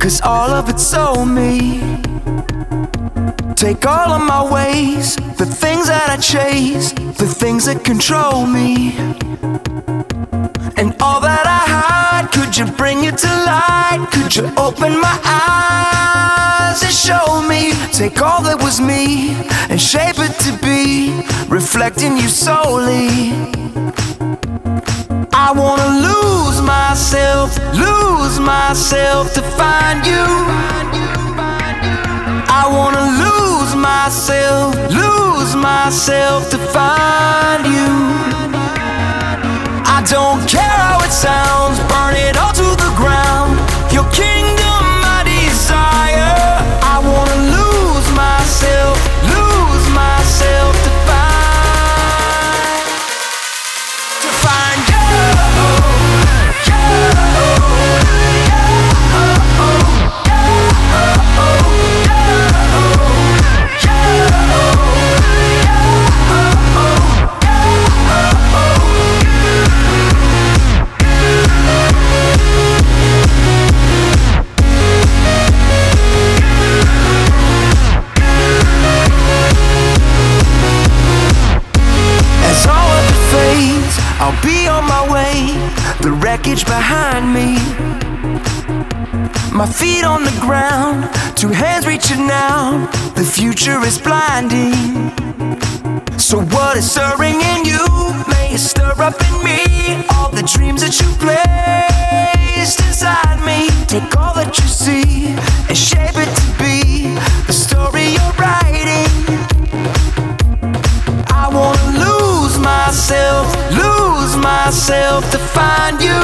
'cause all of it's so me. Take all of my ways, the things that I chase, the things that control me, and all that I hide. Could you bring it to light? Could you open my eyes and show me? Take all that was me and shape it to be reflecting you solely. I wanna lose myself to find you. I wanna lose myself to find you. I don't care how it sounds, burn it all to the ground. Your kingdom I desire. I wanna lose myself to find you. I'll be on my way, the wreckage behind me. My feet on the ground, two hands reaching out. The future is blinding. So what is stirring in you? May it stir up in me all the dreams that you placed inside me. Take all that you see and shape it to be the story you're writing. I wanna lose myself to find you.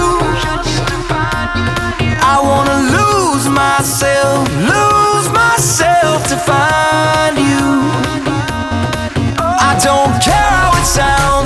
I wanna lose myself to find you. I don't care how it sounds.